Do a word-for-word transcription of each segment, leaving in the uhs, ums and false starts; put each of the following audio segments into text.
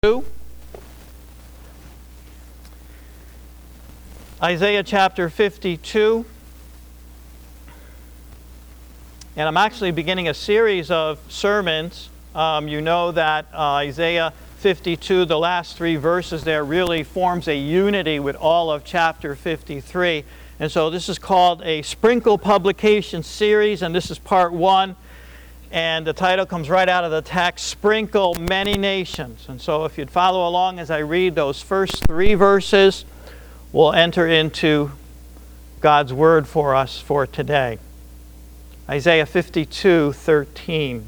Isaiah chapter fifty-two. And I'm actually beginning a series of sermons. Um, you know that uh, Isaiah fifty-two, the last three verses there, really forms a unity with all of chapter fifty-three. And so this is called a Sprinkle Publication Series, and this is part one. And the title comes right out of the text, Sprinkle Many Nations. And so if you'd follow along as I read those first three verses, we'll enter into God's Word for us for today. Isaiah fifty-two, thirteen.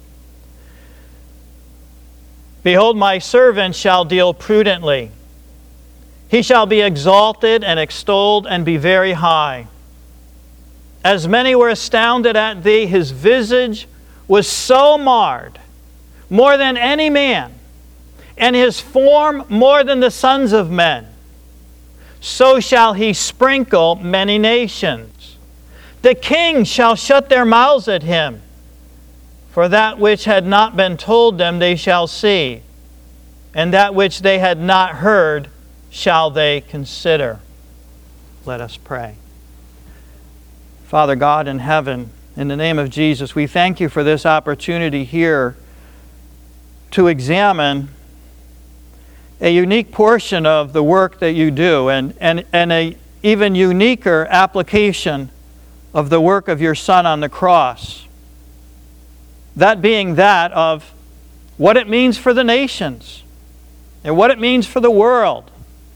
Behold, my servant shall deal prudently. He shall be exalted and extolled and be very high. As many were astounded at thee, his visage was so marred, more than any man, and his form more than the sons of men. So shall he sprinkle many nations. The kings shall shut their mouths at him. For that which had not been told them they shall see, and that which they had not heard shall they consider. Let us pray. Father God in heaven, in the name of Jesus, we thank you for this opportunity here to examine a unique portion of the work that you do, and, and, and an even uniquer application of the work of your Son on the cross. That being that of what it means for the nations and what it means for the world.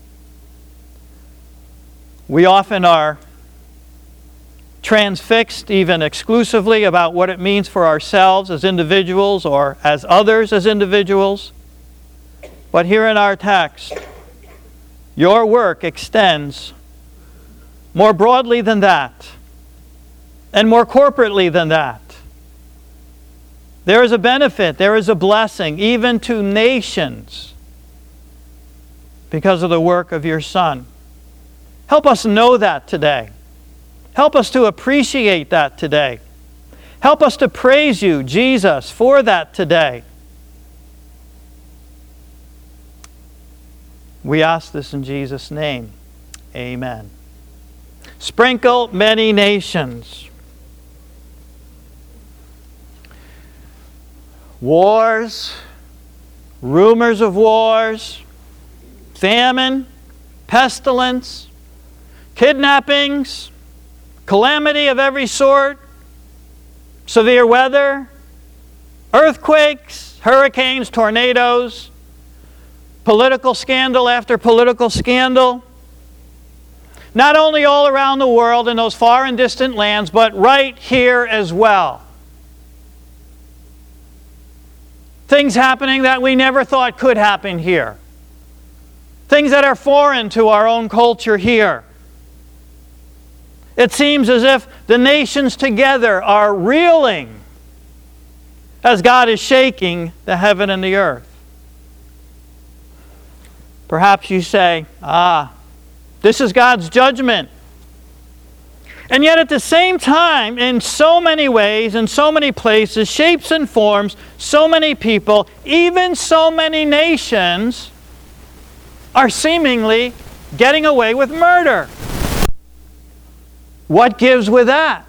We often are transfixed even exclusively about what it means for ourselves as individuals or as others as individuals. But here in our text, your work extends more broadly than that and more corporately than that. There is a benefit, there is a blessing, even to nations, because of the work of your Son. Help us know that today. Help us to appreciate that today. Help us to praise you, Jesus, for that today. We ask this in Jesus' name. Amen. Sprinkle many nations. Wars, rumors of wars, famine, pestilence, kidnappings, calamity of every sort, severe weather, earthquakes, hurricanes, tornadoes, political scandal after political scandal. Not only all around the world in those far and distant lands, but right here as well. Things happening that we never thought could happen here. Things that are foreign to our own culture here. It seems as if the nations together are reeling as God is shaking the heaven and the earth. Perhaps you say, ah, this is God's judgment. And yet at the same time, in so many ways, in so many places, shapes and forms, so many people, even so many nations are seemingly getting away with murder. What gives with that?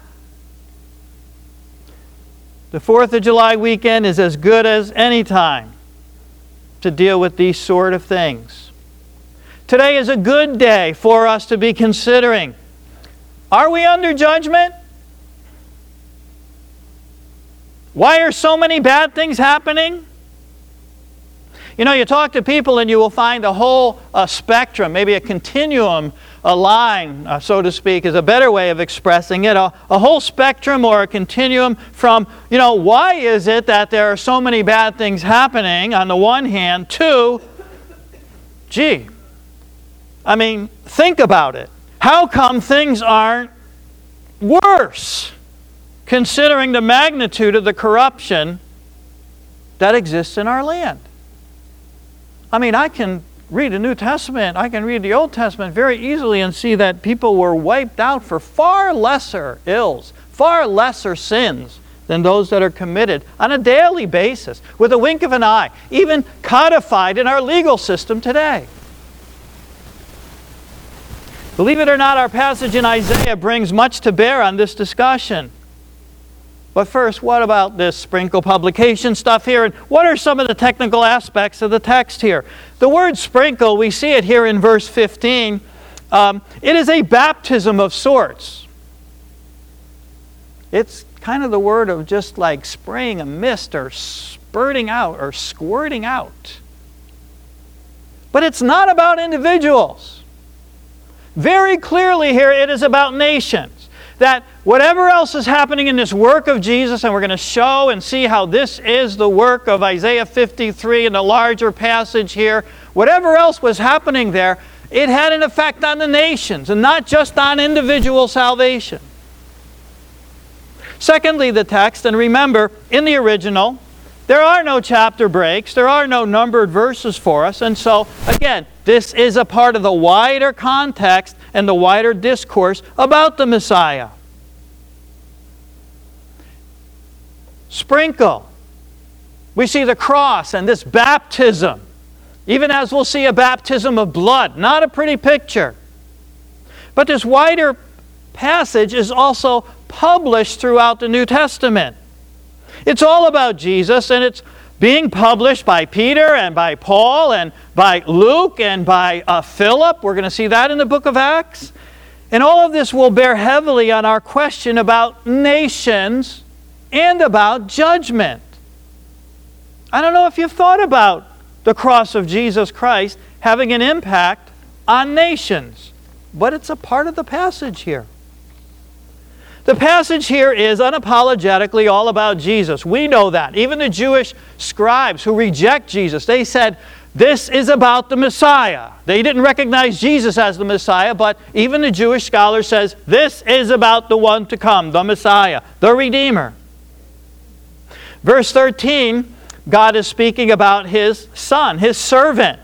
The fourth of July weekend is as good as any time to deal with these sort of things. Today is a good day for us to be considering, are we under judgment? Why are so many bad things happening? You know, you talk to people and you will find a whole uh, spectrum, maybe a continuum, a line, uh, so to speak, is a better way of expressing it. A, a whole spectrum or a continuum from, you know, why is it that there are so many bad things happening on the one hand, to, gee, I mean, think about it. How come things aren't worse, considering the magnitude of the corruption that exists in our land? I mean, I can read the New Testament, I can read the Old Testament very easily and see that people were wiped out for far lesser ills, far lesser sins than those that are committed on a daily basis, with a wink of an eye, even codified in our legal system today. Believe it or not, our passage in Isaiah brings much to bear on this discussion. But first, what about this sprinkle publication stuff here? And what are some of the technical aspects of the text here? The word sprinkle, we see it here in verse fifteen. Um, it is a baptism of sorts. It's kind of the word of just like spraying a mist or spurting out or squirting out. But it's not about individuals. Very clearly here, it is about nations. That whatever else is happening in this work of Jesus, and we're going to show and see how this is the work of Isaiah fifty-three in the larger passage here, whatever else was happening there, it had an effect on the nations and not just on individual salvation. Secondly, the text, and remember, in the original, there are no chapter breaks, there are no numbered verses for us, and so, again, this is a part of the wider context and the wider discourse about the Messiah. Sprinkle. We see the cross and this baptism, even as we'll see a baptism of blood. Not a pretty picture. But this wider passage is also published throughout the New Testament. It's all about Jesus, and it's being published by Peter and by Paul and by Luke and by uh, Philip. We're going to see that in the book of Acts. And all of this will bear heavily on our question about nations and about judgment. I don't know if you've thought about the cross of Jesus Christ having an impact on nations, but it's a part of the passage here. The passage here is unapologetically all about Jesus. We know that. Even the Jewish scribes who reject Jesus, they said, this is about the Messiah. They didn't recognize Jesus as the Messiah, but even the Jewish scholar says, this is about the one to come, the Messiah, the Redeemer. Verse thirteen, God is speaking about His Son, His servant.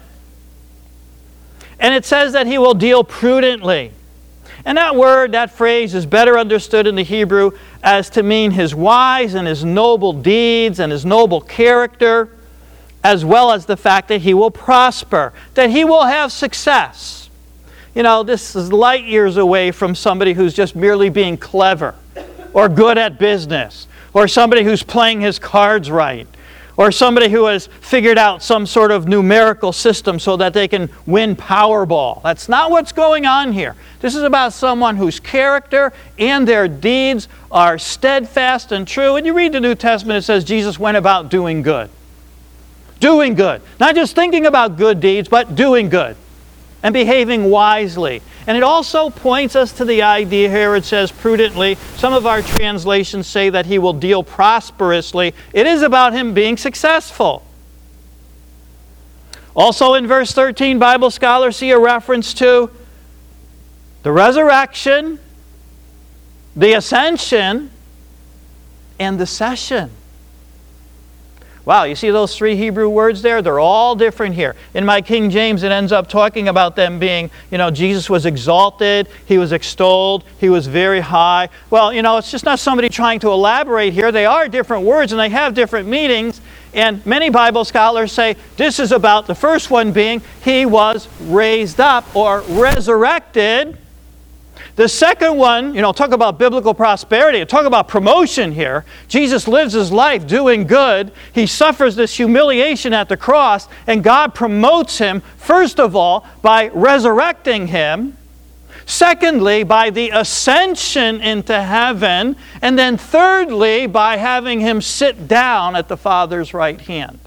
And it says that He will deal prudently. And that word, that phrase, is better understood in the Hebrew as to mean His wise and His noble deeds and His noble character, as well as the fact that He will prosper, that He will have success. You know, this is light years away from somebody who's just merely being clever or good at business, or somebody who's playing his cards right, or somebody who has figured out some sort of numerical system so that they can win Powerball. That's not what's going on here. This is about someone whose character and their deeds are steadfast and true. And you read the New Testament, it says Jesus went about doing good. Doing good. Not just thinking about good deeds, but doing good. And behaving wisely. And it also points us to the idea here, it says prudently. Some of our translations say that He will deal prosperously. It is about Him being successful. Also in verse thirteen, Bible scholars see a reference to the resurrection, the ascension, and the session. Wow, you see those three Hebrew words there? They're all different here. In my King James, it ends up talking about them being, you know, Jesus was exalted, He was extolled, He was very high. Well, you know, it's just not somebody trying to elaborate here. They are different words and they have different meanings. And many Bible scholars say this is about the first one being He was raised up or resurrected. The second one, you know, talk about biblical prosperity, talk about promotion here. Jesus lives His life doing good. He suffers this humiliation at the cross, and God promotes Him, first of all, by resurrecting Him. Secondly, by the ascension into heaven. And then thirdly, by having Him sit down at the Father's right hand.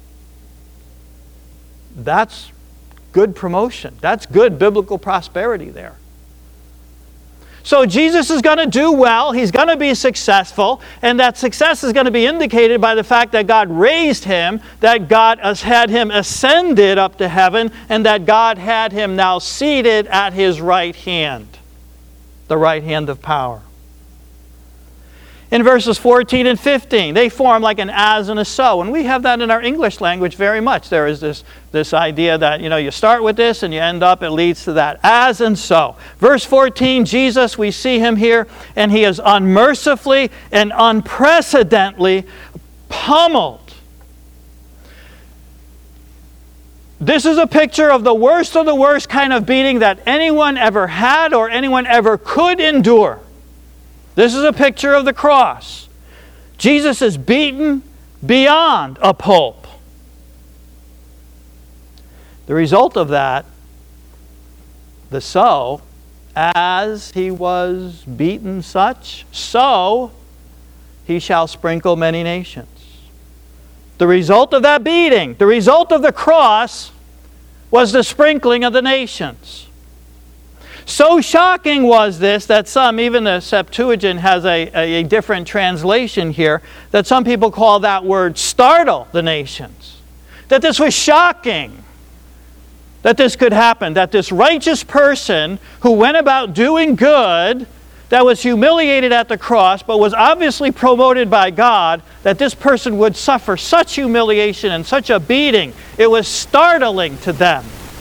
That's good promotion. That's good biblical prosperity there. So Jesus is going to do well, He's going to be successful, and that success is going to be indicated by the fact that God raised Him, that God has had Him ascended up to heaven, and that God had Him now seated at His right hand, the right hand of power. in verses fourteen and fifteen. They form like an as and a so. And we have that in our English language very much. There is this, this idea that, you know, you start with this and you end up, it leads to that. As and so. Verse fourteen, Jesus, we see him here, and he is unmercifully and unprecedentedly pummeled. This is a picture of the worst of the worst kind of beating that anyone ever had or anyone ever could endure. This is a picture of the cross. Jesus is beaten beyond a pulp. The result of that, the so, as he was beaten such, so he shall sprinkle many nations. The result of that beating, the result of the cross, was the sprinkling of the nations. So shocking was this that some, even the Septuagint has a, a, a different translation here, that some people call that word startle the nations. That this was shocking, that this could happen, that this righteous person who went about doing good, that was humiliated at the cross, but was obviously promoted by God, that this person would suffer such humiliation and such a beating. It was startling to them.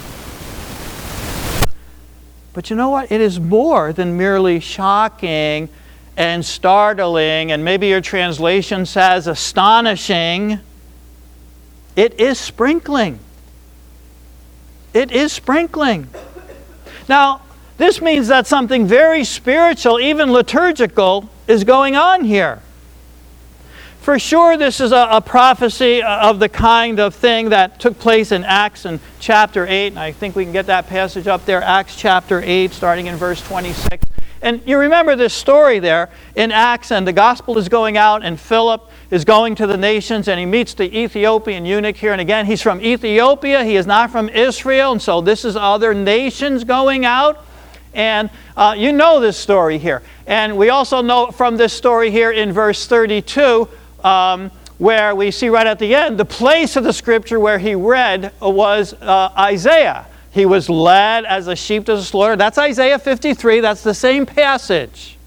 But you know what? It is more than merely shocking and startling, and maybe your translation says astonishing. It is sprinkling. It is sprinkling. Now, this means that something very spiritual, even liturgical, is going on here. For sure, this is a, a prophecy of the kind of thing that took place in Acts in chapter eight. And I think we can get that passage up there, Acts chapter eight, starting in verse twenty-six. And you remember this story there in Acts, and the gospel is going out, and Philip is going to the nations, and he meets the Ethiopian eunuch here. And again, he's from Ethiopia. He is not from Israel. And so this is other nations going out. And uh, you know this story here. And we also know from this story here in verse thirty-two, um, where we see right at the end, the place of the scripture where he read was uh, Isaiah. He was led as a sheep to the slaughter. That's Isaiah fifty-three. That's the same passage.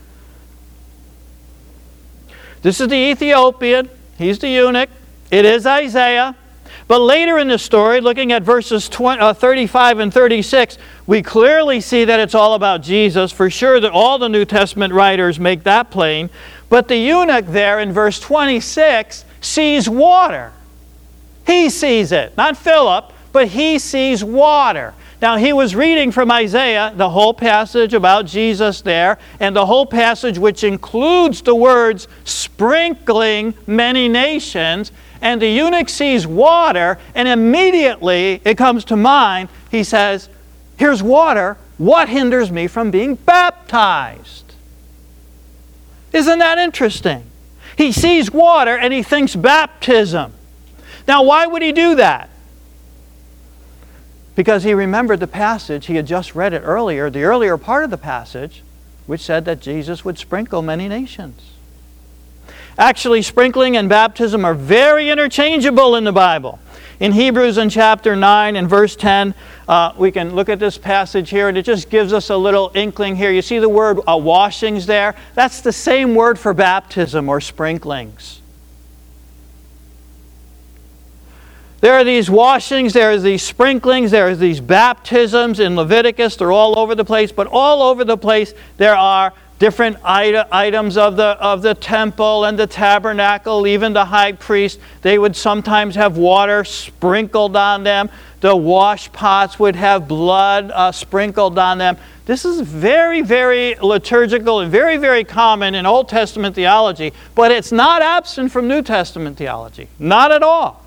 This is the Ethiopian. He's the eunuch. It is Isaiah. But later in the story, looking at verses thirty-five and thirty-six, we clearly see that it's all about Jesus. For sure that all the New Testament writers make that plain. But the eunuch there in verse twenty-six sees water. He sees it. Not Philip, but he sees water. Now, he was reading from Isaiah, the whole passage about Jesus there, and the whole passage which includes the words sprinkling many nations. And the eunuch sees water, and immediately it comes to mind, he says, here's water. What hinders me from being baptized? Isn't that interesting? He sees water and he thinks baptism. Now, why would he do that? Because he remembered the passage, he had just read it earlier, the earlier part of the passage, which said that Jesus would sprinkle many nations. Actually, sprinkling and baptism are very interchangeable in the Bible. In Hebrews in chapter nine and verse ten, uh, we can look at this passage here, and it just gives us a little inkling here. You see the word uh, washings there? That's the same word for baptism or sprinklings. There are these washings, there are these sprinklings, there are these baptisms in Leviticus. They're all over the place, but all over the place there are different items of the of the temple and the tabernacle, even the high priest. They would sometimes have water sprinkled on them. The wash pots would have blood uh, sprinkled on them. This is very, very liturgical and very, very common in Old Testament theology, but it's not absent from New Testament theology. Not at all.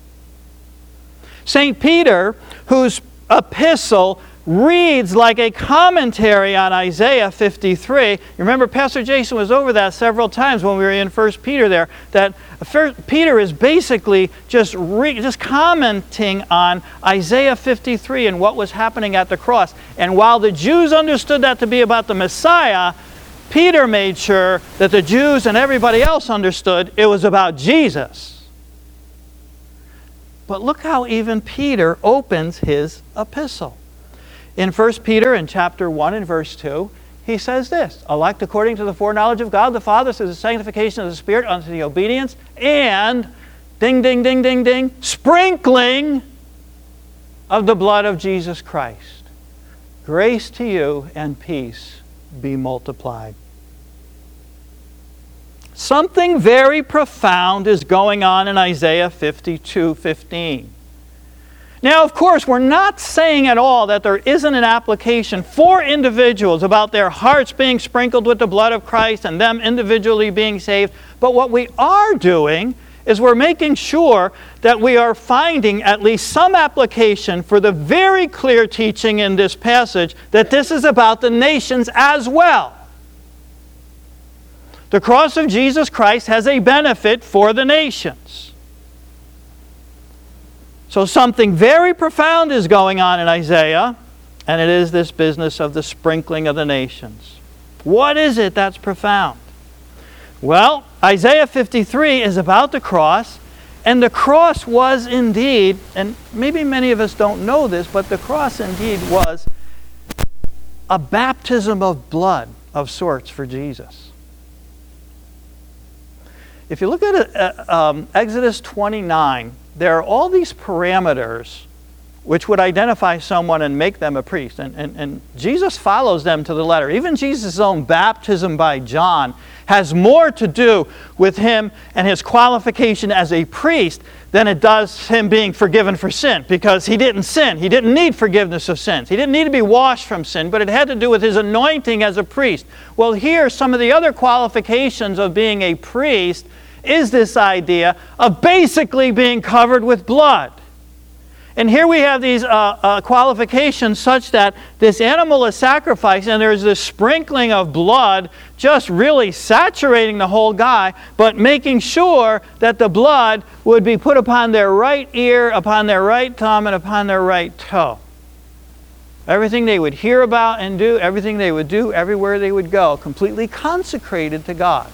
Saint Peter, whose epistle reads like a commentary on Isaiah fifty-three. You remember Pastor Jason was over that several times when we were in First Peter there, that First Peter is basically just, re, just commenting on Isaiah fifty-three and what was happening at the cross. And while the Jews understood that to be about the Messiah, Peter made sure that the Jews and everybody else understood it was about Jesus. But look how even Peter opens his epistle. In First Peter in chapter one and verse two, he says this, elect according to the foreknowledge of God the Father through the sanctification of the Spirit unto the obedience and, ding, ding, ding, ding, ding, sprinkling of the blood of Jesus Christ. Grace to you and peace be multiplied. Something very profound is going on in Isaiah fifty-two fifteen. Now, of course, we're not saying at all that there isn't an application for individuals about their hearts being sprinkled with the blood of Christ and them individually being saved. But what we are doing is we're making sure that we are finding at least some application for the very clear teaching in this passage that this is about the nations as well. The cross of Jesus Christ has a benefit for the nations. So something very profound is going on in Isaiah, and it is this business of the sprinkling of the nations. What is it that's profound? Well, Isaiah fifty-three is about the cross, and the cross was indeed, and maybe many of us don't know this, but the cross indeed was a baptism of blood of sorts for Jesus. If you look at it, uh, um, Exodus twenty-nine, there are all these parameters which would identify someone and make them a priest. And, and, and Jesus follows them to the letter. Even Jesus' own baptism by John has more to do with him and his qualification as a priest than it does him being forgiven for sin. Because he didn't sin. He didn't need forgiveness of sins. He didn't need to be washed from sin, but it had to do with his anointing as a priest. Well, here, some of the other qualifications of being a priest is this idea of basically being covered with blood. And here we have these uh, uh, qualifications such that this animal is sacrificed and there's this sprinkling of blood just really saturating the whole guy, but making sure that the blood would be put upon their right ear, upon their right thumb, and upon their right toe. Everything they would hear about and do, everything they would do, everywhere they would go, completely consecrated to God.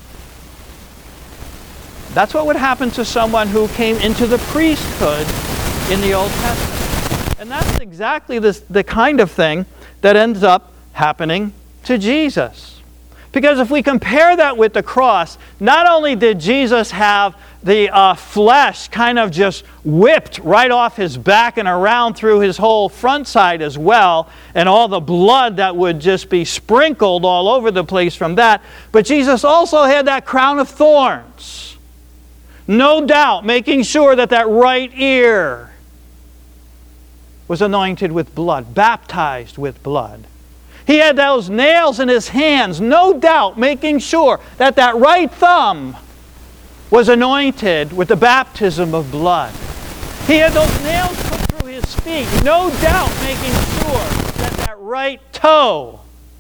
That's what would happen to someone who came into the priesthood in the Old Testament. And that's exactly this, the kind of thing that ends up happening to Jesus. Because if we compare that with the cross, not only did Jesus have the uh, flesh kind of just whipped right off his back and around through his whole front side as well, and all the blood that would just be sprinkled all over the place from that, but Jesus also had that crown of thorns. No doubt, making sure that that right ear was anointed with blood, baptized with blood. He had those nails in his hands, no doubt, making sure that that right thumb was anointed with the baptism of blood. He had those nails put through his feet, no doubt, making sure that that right toe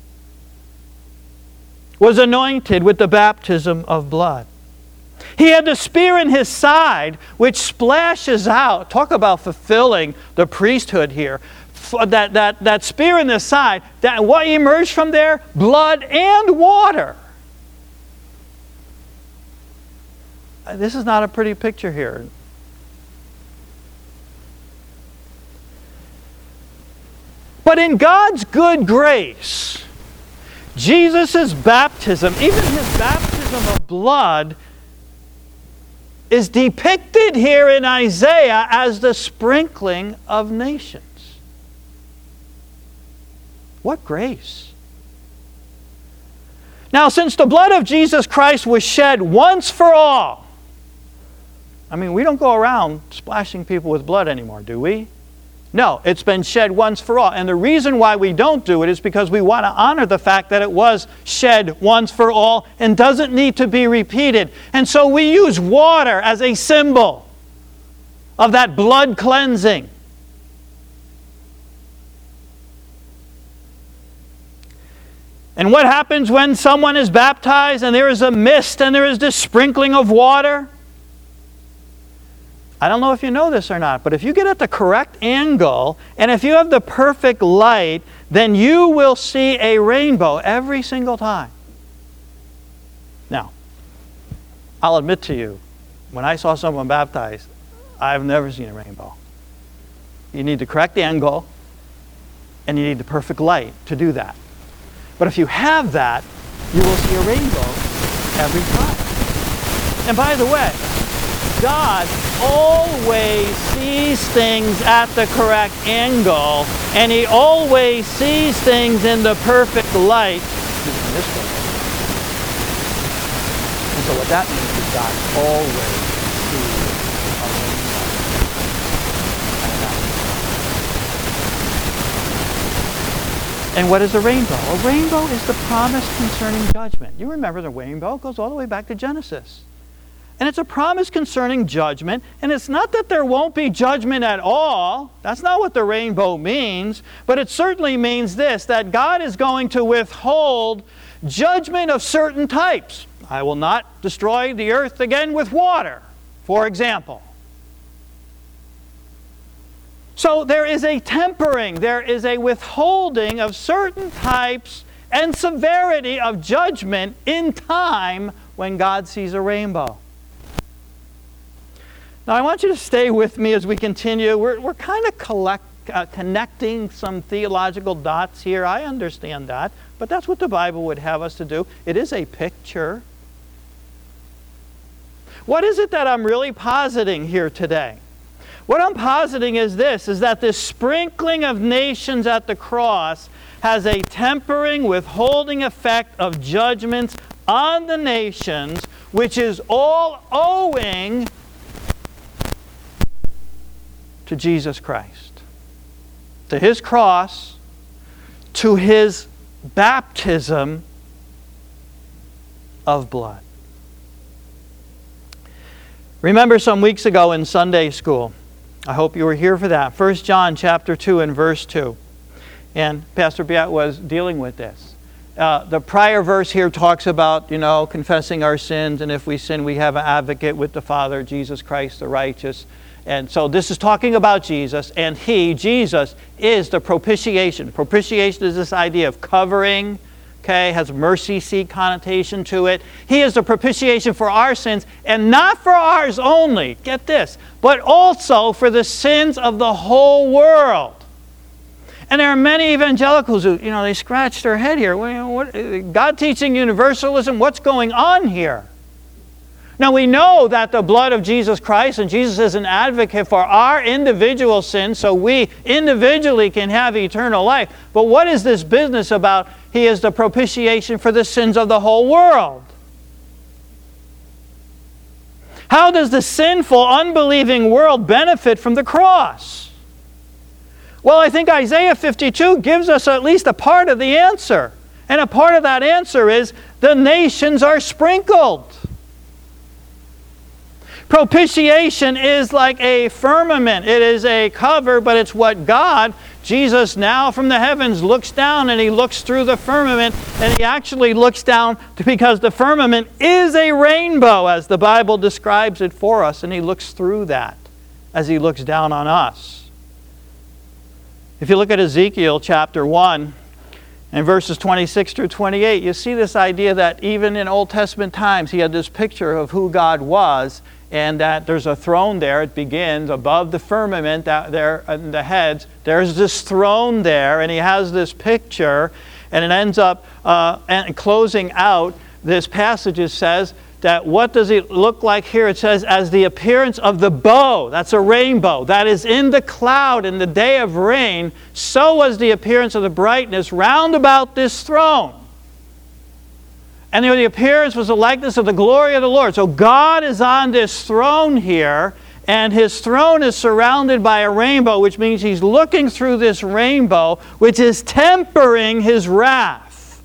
was anointed with the baptism of blood. He had the spear in his side, which splashes out. Talk about fulfilling the priesthood here. That, that, that spear in the side, that, what emerged from there? Blood and water. This is not a pretty picture here. But in God's good grace, Jesus' baptism, even his baptism of blood, is depicted here in Isaiah as the sprinkling of nations. What grace! Now, since the blood of Jesus Christ was shed once for all, I mean, we don't go around splashing people with blood anymore, do we? No, it's been shed once for all. And the reason why we don't do it is because we want to honor the fact that it was shed once for all and doesn't need to be repeated. And so we use water as a symbol of that blood cleansing. And what happens when someone is baptized and there is a mist and there is this sprinkling of water? I don't know if you know this or not, but if you get at the correct angle and if you have the perfect light, then you will see a rainbow every single time. Now, I'll admit to you, when I saw someone baptized, I've never seen a rainbow. You need the correct angle and you need the perfect light to do that. But if you have that, you will see a rainbow every time. And by the way, God always sees things at the correct angle, and He always sees things in the perfect light. This way. And so what that means is God always sees a rainbow. And what is a rainbow? A rainbow is the promise concerning judgment. You remember the rainbow goes all the way back to Genesis. And it's a promise concerning judgment. And it's not that there won't be judgment at all. That's not what the rainbow means. But it certainly means this, that God is going to withhold judgment of certain types. I will not destroy the earth again with water, for example. So there is a tempering, there is a withholding of certain types and severity of judgment in time when God sees a rainbow. Now I want you to stay with me as we continue. We're, we're kind of collect, uh, connecting some theological dots here. I understand that, but that's what the Bible would have us to do. It is a picture. What is it that I'm really positing here today? What I'm positing is this, is that this sprinkling of nations at the cross has a tempering, withholding effect of judgments on the nations, which is all owing to Jesus Christ, to His cross, to His baptism of blood. Remember some weeks ago in Sunday school, I hope you were here for that, First John chapter two and verse two. And Pastor Biat was dealing with this. Uh, the prior verse here talks about, you know, confessing our sins, and if we sin, we have an advocate with the Father, Jesus Christ the righteous. And so this is talking about Jesus, and He, Jesus, is the propitiation. Propitiation is this idea of covering, okay, has a mercy seat connotation to it. He is the propitiation for our sins, and not for ours only, get this, but also for the sins of the whole world. And there are many evangelicals who, you know, they scratch their head here. What, what, God teaching universalism, what's going on here? Now we know that the blood of Jesus Christ, and Jesus is an advocate for our individual sins, so we individually can have eternal life. But what is this business about He is the propitiation for the sins of the whole world? How does the sinful, unbelieving world benefit from the cross? Well, I think Isaiah fifty-two gives us at least a part of the answer. And a part of that answer is the nations are sprinkled. Propitiation is like a firmament. It is a cover, but it's what God, Jesus now from the heavens, looks down, and He looks through the firmament, and He actually looks down because the firmament is a rainbow as the Bible describes it for us, and He looks through that as He looks down on us. If you look at Ezekiel chapter one and verses twenty-six through twenty-eight, you see this idea that even in Old Testament times He had this picture of who God was, and that there's a throne there. It begins above the firmament, that there in the heads. There's this throne there, and He has this picture, and it ends up uh, and closing out this passage. It says that what does it look like here? It says, as the appearance of the bow, that's a rainbow, that is in the cloud in the day of rain, so was the appearance of the brightness round about this throne. And the appearance was the likeness of the glory of the Lord. So God is on this throne here, and His throne is surrounded by a rainbow, which means He's looking through this rainbow, which is tempering His wrath.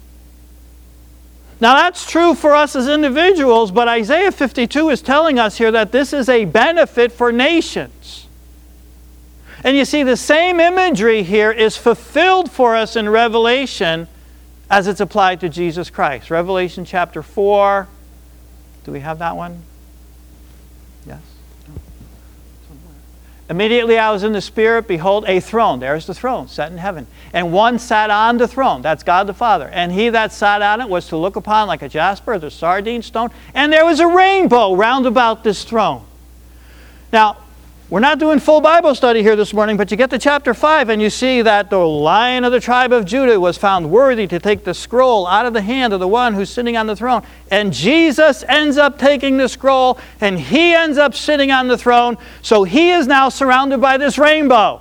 Now that's true for us as individuals, but Isaiah fifty-two is telling us here that this is a benefit for nations. And you see, the same imagery here is fulfilled for us in Revelation as it's applied to Jesus Christ. Revelation chapter four. Do we have that one? Yes? No. Immediately I was in the Spirit, behold, a throne. There's the throne, set in heaven. And one sat on the throne. That's God the Father. And He that sat on it was to look upon like a jasper, the sardine stone. And there was a rainbow round about this throne. Now, We're not doing full Bible study here this morning, but you get to chapter five and you see that the Lion of the tribe of Judah was found worthy to take the scroll out of the hand of the one who's sitting on the throne. And Jesus ends up taking the scroll and he ends up sitting on the throne. So he is now surrounded by this rainbow.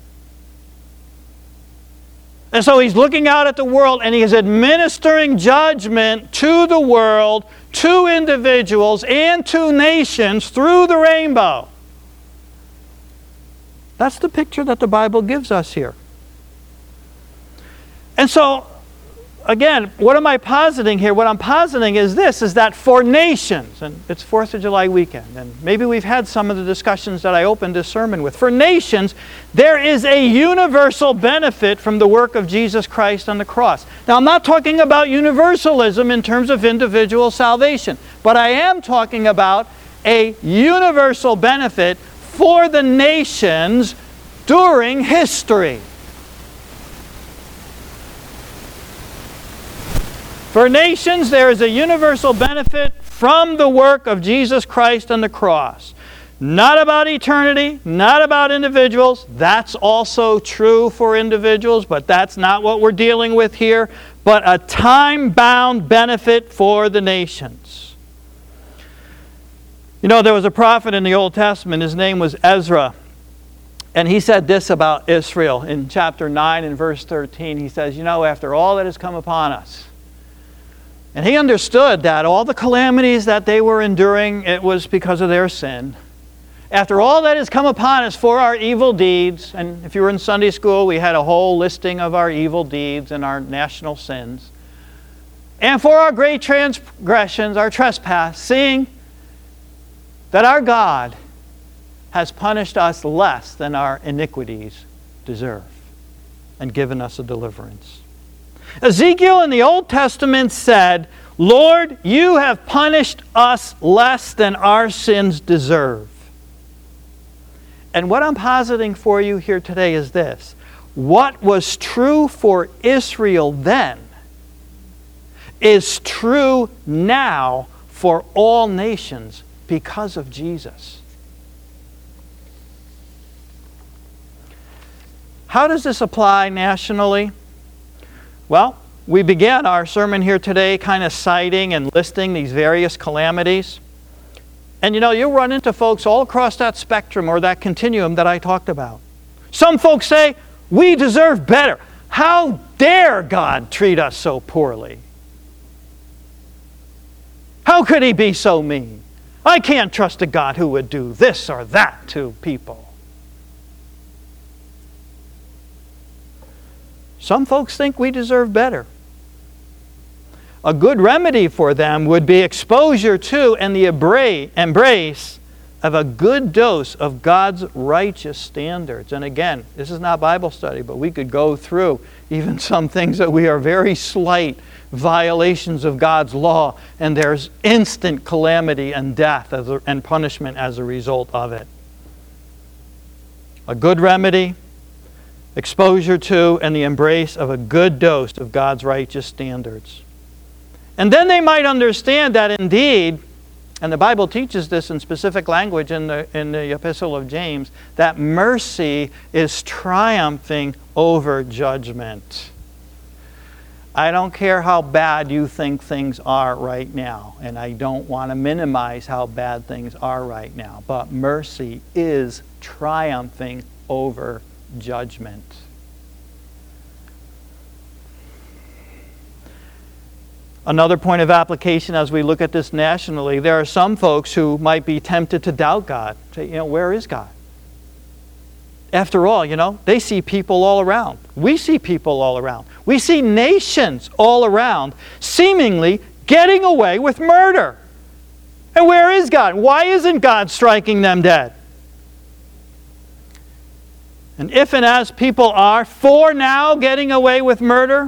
And so he's looking out at the world and he is administering judgment to the world, to individuals, and to nations through the rainbow. That's the picture that the Bible gives us here. And so, again, what am I positing here? What I'm positing is this, is that for nations, and it's fourth of July weekend, and maybe we've had some of the discussions that I opened this sermon with. For nations, there is a universal benefit from the work of Jesus Christ on the cross. Now, I'm not talking about universalism in terms of individual salvation, but I am talking about a universal benefit for the nations during history. For nations, there is a universal benefit from the work of Jesus Christ on the cross. Not about eternity, not about individuals. That's also true for individuals, but that's not what we're dealing with here. But a time-bound benefit for the nations. You know, there was a prophet in the Old Testament. His name was Ezra. And he said this about Israel in chapter nine and verse thirteen. He says, you know, after all that has come upon us. And he understood that all the calamities that they were enduring, it was because of their sin. After all that has come upon us for our evil deeds, and if you were in Sunday school, we had a whole listing of our evil deeds and our national sins. And for our great transgressions, our trespass, seeing that our God has punished us less than our iniquities deserve and given us a deliverance. Ezekiel in the Old Testament said, Lord, you have punished us less than our sins deserve. And what I'm positing for you here today is this. What was true for Israel then is true now for all nations because of Jesus. How does this apply nationally? Well, we began our sermon here today kind of citing and listing these various calamities. And you know, you'll run into folks all across that spectrum or that continuum that I talked about. Some folks say, we deserve better. How dare God treat us so poorly? How could he be so mean? I can't trust a God who would do this or that to people. Some folks think we deserve better. A good remedy for them would be exposure to and the embrace of a good dose of God's righteous standards. And again, this is not Bible study, but we could go through even some things that we are very slight violations of God's law, and there's instant calamity and death as a, and punishment as a result of it. A good remedy, exposure to, and the embrace of a good dose of God's righteous standards. And then they might understand that indeed, and the Bible teaches this in specific language in the, in the Epistle of James, that mercy is triumphing over judgment. I don't care how bad you think things are right now, and I don't want to minimize how bad things are right now, but mercy is triumphing over judgment. Another point of application as we look at this nationally, there are some folks who might be tempted to doubt God. Say, you know, where is God? After all, you know, they see people all around. We see people all around. We see nations all around seemingly getting away with murder. And where is God? Why isn't God striking them dead? And if and as people are for now getting away with murder,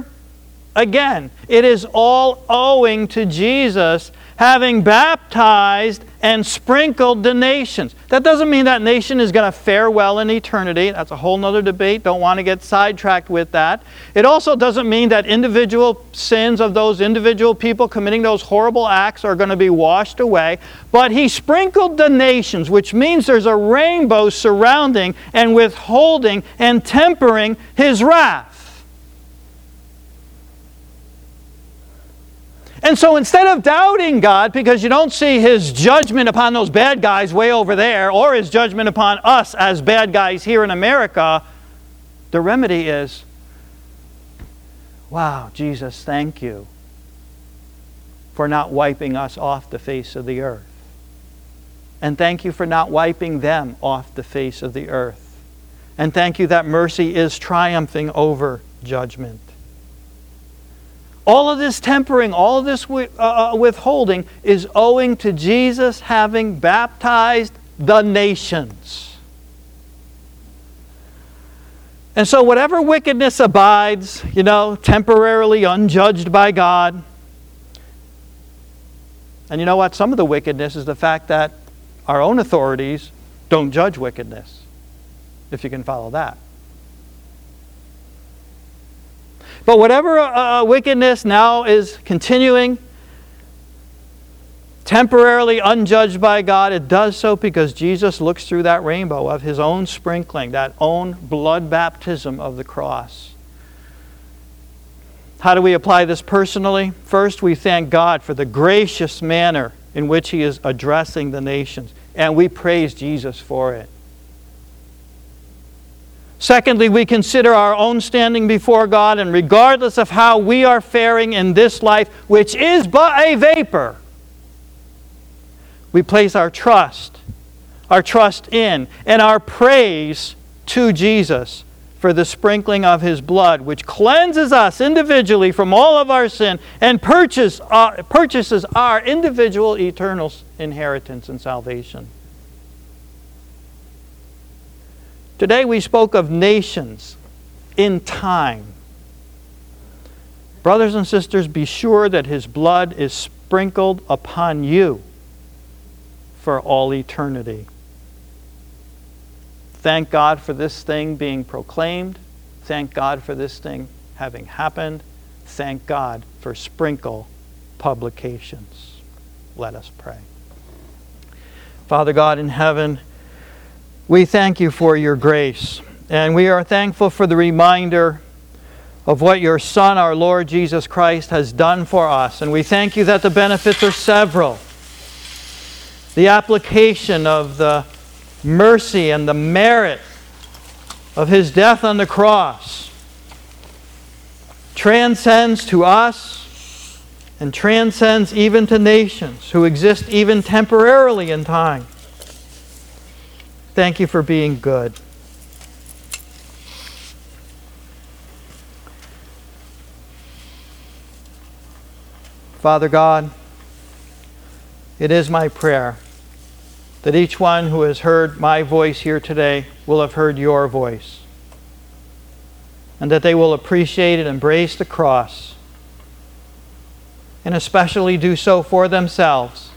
again, it is all owing to Jesus having baptized and sprinkled the nations. That doesn't mean that nation is going to fare well in eternity. That's a whole other debate. Don't want to get sidetracked with that. It also doesn't mean that individual sins of those individual people committing those horrible acts are going to be washed away. But he sprinkled the nations, which means there's a rainbow surrounding and withholding and tempering his wrath. And so instead of doubting God because you don't see His judgment upon those bad guys way over there, or His judgment upon us as bad guys here in America, the remedy is, wow, Jesus, thank you for not wiping us off the face of the earth. And thank you for not wiping them off the face of the earth. And thank you that mercy is triumphing over judgment. All of this tempering, all of this uh, withholding is owing to Jesus having baptized the nations. And so whatever wickedness abides, you know, temporarily unjudged by God. And you know what? Some of the wickedness is the fact that our own authorities don't judge wickedness, if you can follow that. But whatever uh, wickedness now is continuing, temporarily unjudged by God, it does so because Jesus looks through that rainbow of His own sprinkling, that own blood baptism of the cross. How do we apply this personally? First, we thank God for the gracious manner in which He is addressing the nations, and we praise Jesus for it. Secondly, we consider our own standing before God, and regardless of how we are faring in this life, which is but a vapor, we place our trust, our trust in, and our praise to Jesus for the sprinkling of His blood, which cleanses us individually from all of our sin and purchase, uh, purchases our individual eternal inheritance and salvation. Today we spoke of nations in time. Brothers and sisters, be sure that His blood is sprinkled upon you for all eternity. Thank God for this thing being proclaimed. Thank God for this thing having happened. Thank God for sprinkle publications. Let us pray. Father God in heaven, we thank You for Your grace, and we are thankful for the reminder of what Your Son, our Lord Jesus Christ, has done for us. And we thank You that the benefits are several. The application of the mercy and the merit of His death on the cross transcends to us and transcends even to nations who exist even temporarily in time. Thank You for being good. Father God, it is my prayer that each one who has heard my voice here today will have heard Your voice, and that they will appreciate and embrace the cross, and especially do so for themselves,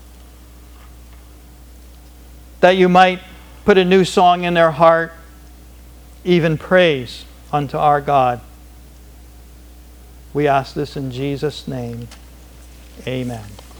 that You might put a new song in their heart, even praise unto our God. We ask this in Jesus' name. Amen.